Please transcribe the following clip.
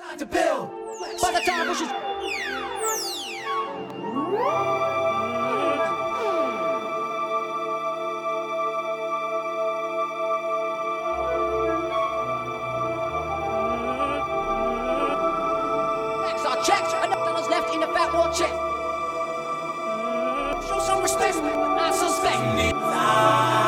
to build. By the time bushes. Checks and $1 left in the fat war chest. Show some respect, I suspect.